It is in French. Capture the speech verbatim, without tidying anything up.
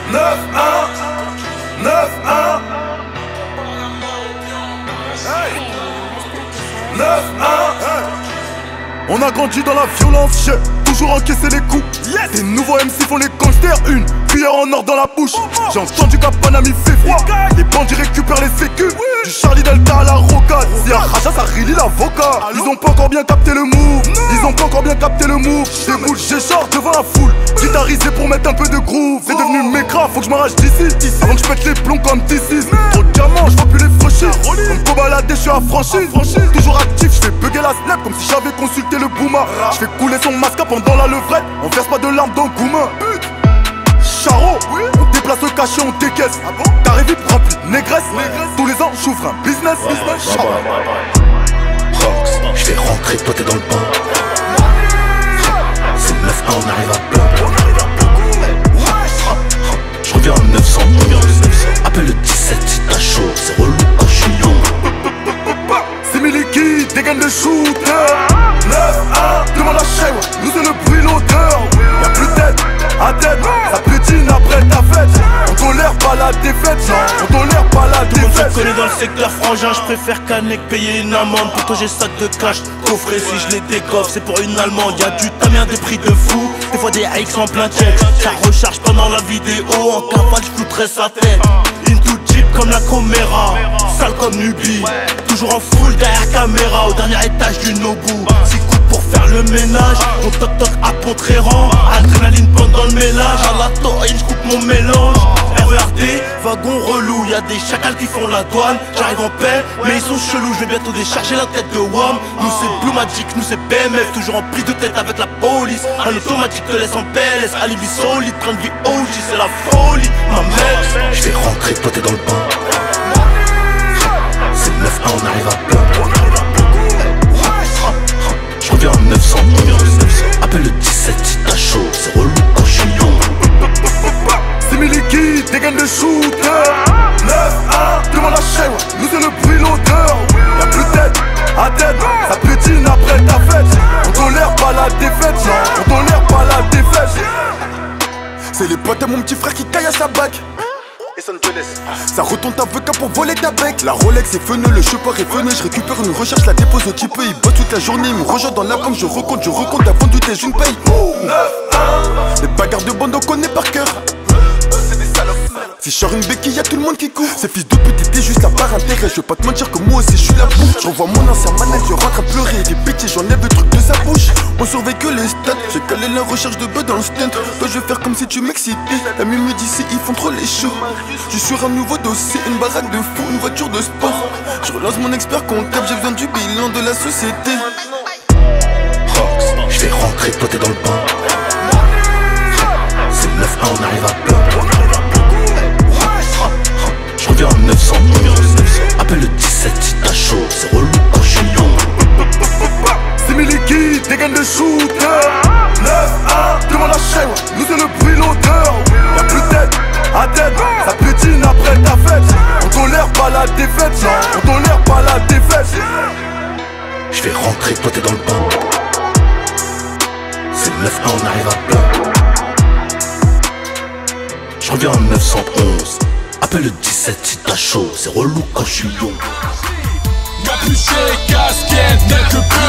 neuf un neuf un neuf un. On a grandi dans la violence, j'ai toujours encaissé les coups. Yes. Les nouveaux M C font les gangsters, une cuillère en or dans la bouche. J'ai entendu qu'à Panama fait froid, les bandits récupèrent les sécus. Du Charlie Delta à la rocade, c'est un Raja, ça relie l'avocat. Ils ont pas encore bien capté le move, ils ont pas encore bien capté le move. J'déboule, j'échore devant la foule, guitarisé pour mettre un peu de groove. C'est devenu mécra, faut que je m'arrache d'ici, avant que je pète les plombs comme T six. Trop de diamants, j'vois plus les franchir. Comme Kobalade, je suis affranchi. Toujours actif, j'fais bugger la snap comme si j'avais consulté le Bouma. J'fais couler son masque pendant la levrette, on verse pas de larmes dans Gouma. Charo, on déplace le cachet, on décaisse. Carré vite rempli, négresse. Tous les ans, j'ouvre un business. Je vais rentrer, toi t'es dans le bain. C'est le neuf un, on arrive à bloc. Je reviens en neuf cents. Appelle le dix-sept si t'as chaud. C'est relou quand je suis young. C'est Miliki, dégaine de shooter. neuf un, demande à Shewa, nous c'est le bruit, l'odeur. Y'a plus de tête, à tête, ça pétine après ta fête. On tolère pas la défaite, on tolère pas la Tout le monde défaite. se connaît dans le secteur frangin, je préfère canner que payer une amende. Pour toi j'ai sac de cash, coffret si je les décoffre, c'est pour une allemande. Y'a du tamien des prix de fou, des fois des X en plein check. Ça recharge pendant la vidéo, en cavale je foutrais sa tête. Into Jeep comme la Comera, sale comme Nubi. Toujours en full derrière caméra, au dernier étage du Nobu. Six coups pour faire le ménage, mon toc toc à Pontréran. Adrénaline pendant le ménage, à la taurine je coupe mon mélange. R E R D, wagon relou, y'a des chacals qui font la douane. J'arrive en paix, mais ils sont chelous, je vais bientôt décharger la tête de Wam. Nous c'est Blue Magic, nous c'est B M F, toujours en prise de tête avec la police. Un automatique te laisse en P L S, alibi solide, train de vie O G, c'est la folie, ma mère. Je vais rentrer, toi t'es dans le bain. C'est le neuf un, on arrive à bloc. Je reviens en neuf cents. Appelle le dix-sept si t'as chaud. C'est relou quand je suis young. C'est Miliki, dégaine de shooter. neuf un, demande à Shewa, nous c'est le bruit, l'odeur. Y'a plus de tête, à tête, ça pétine après ta fête. On tolère pas la défaite, on tolère pas la défaite. C'est les potes à mon petit frère qui caille à sa bague. Ça retourne ta avocat pour voler ta bec. La Rolex est feneux, le chauffeur est venu. Je récupère une recherche, la dépose au type. Il bosse toute la journée, il me rejoint dans la banque. Je recompte, je recompte, avant du déj, une paye. neuf un, les bagarres de bande on connaît par cœur. Si je sors une béquille, y'a tout le monde qui court. Ces fils de pute étaient juste là par intérêt. Je vais pas te mentir que moi aussi je suis la bouffe. J'envoie mon ancien manette, je rentre à pleurer. Des bêtises, j'enlève le truc de sa bouche. On surveille que les stats. J'ai calé la recherche de bœufs dans le stunt. Toi je vais faire comme si tu m'excitais. La mime me dit si ils font trop les shows. Je suis sur un nouveau dossier, une baraque de fou, une voiture de sport. Je relance mon expert comptable, j'ai besoin du bilan de la société. Je vais rentrer, toi t'es dans le bain. C'est le neuf un, on arrive à bloc. Je reviens en neuf cents. Appelle le dix-sept si t'as chaud. C'est relou quand je suis young. C'est Miliki, dégaine de shooter. neuf un, demande à Shewa, nous c'est le bruit, l'odeur. Y'a plus de tête, à tête, ça pétine après ta fête. On tolère pas la défaite, on tolère pas la défaite. Je vais rentrer, toi t'es dans le bain. C'est le neuf un, on arrive à bloc. Je reviens en neuf cent onze. Appelle le dix-sept si t'as chaud. C'est relou quand je suis young. Y'a plus chez casquette, net que